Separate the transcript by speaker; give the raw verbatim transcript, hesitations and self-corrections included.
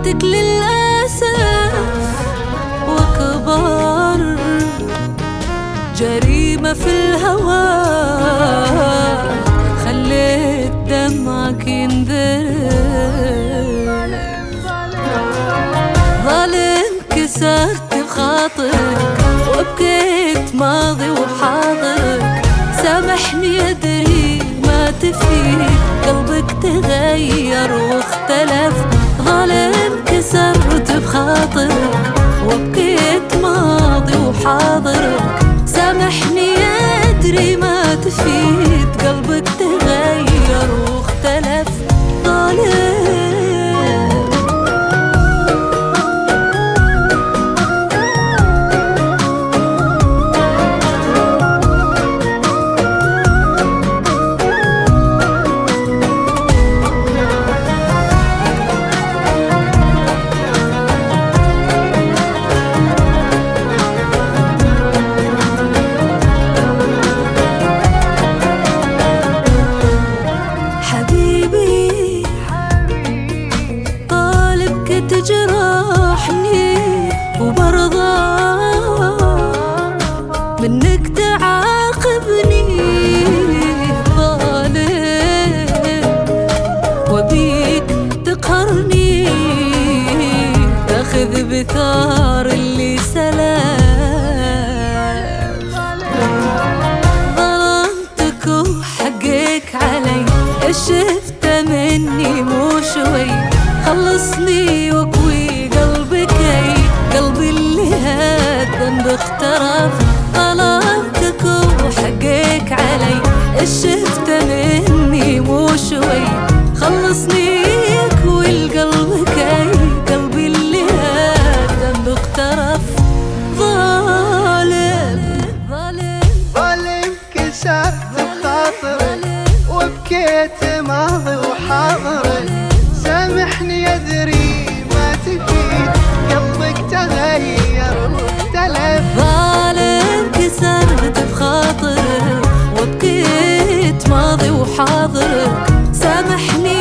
Speaker 1: فاتك للأسف وكبر، جريمة في الهوى خليت دمعك ينذرب. ظالم كسرت بخاطرك وبكيت ماضي وحاضرك، سامحني أدري ما تفيد قلبك تغير واختلف. ظالم كسرت بخاطرك وبكيت ماضي وحاضرك، سامحني أدري ما تفيد قلبك تغير واختلف. ظالم تجرحني وبرضى منك تعاقبني. ظالم وبيك تقهرني، تاخذ بثار اللي سلام. ظلمتك وحقك علي، شفت مني مو شوي، خلصني وكوي قلبك اي قلبي اللي هالذنب اخترف. ظلمتك وحقك علي، شفت مني مو شوي، خلصني كوي قلبك اي قلبي اللي هالذنب اخترف. ظالم ظالم
Speaker 2: ظالم كسرت بخاطرك وبكيت ماضي وحاضرك، سامحني أدري ما تفيد قلبك تغير واختلف.
Speaker 1: ظالم كسرت بخاطرك وبكيت ماضي وحاضرك، سامحني